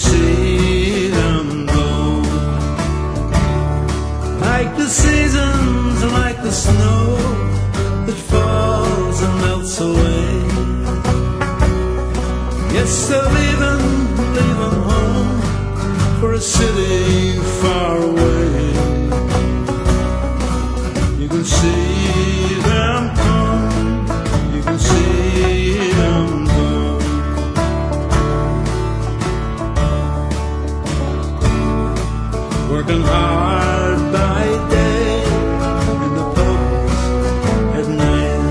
see them go. Like the seasons, like the snow that falls and melts away. Yes, they're leaving home for a city far away. You can see them come, you can see them go. Working hard by day, in the pubs at night,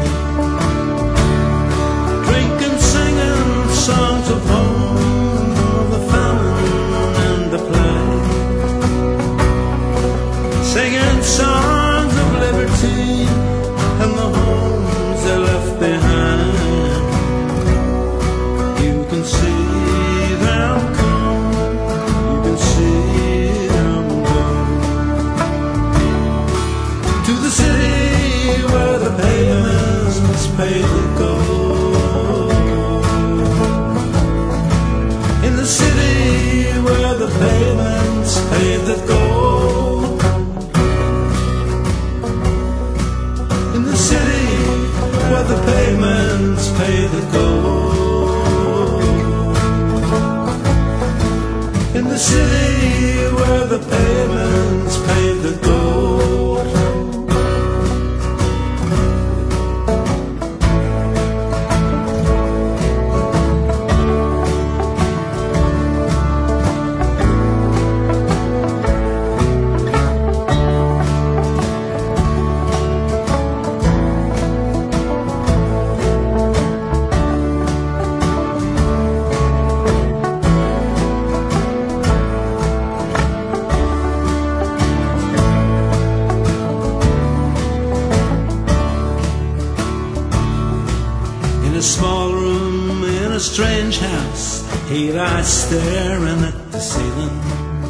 drinking, singing songs of home, of the famine and the plight, singing songs of liberty and the homes they left behind. You can see them come, you can see them go. To the city where the payments must pay to go. In the city where the payments pay to go. In the city where the payments pay the gold. In the city where the payments pay the gold. In a small room in a strange house, he lies staring at the ceiling.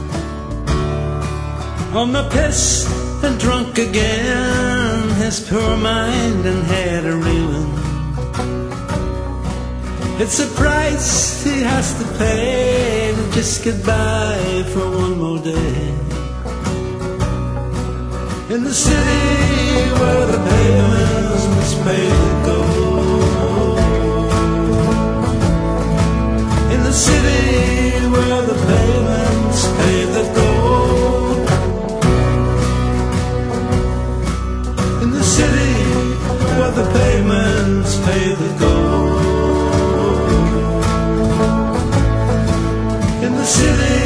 On the piss and drunk again, his poor mind and head are reeling. It's a price he has to pay to just get by for one more day. In the city where the payments must pay to go. In the city where the payments pay the gold. In the city where the payments pay the gold. In the city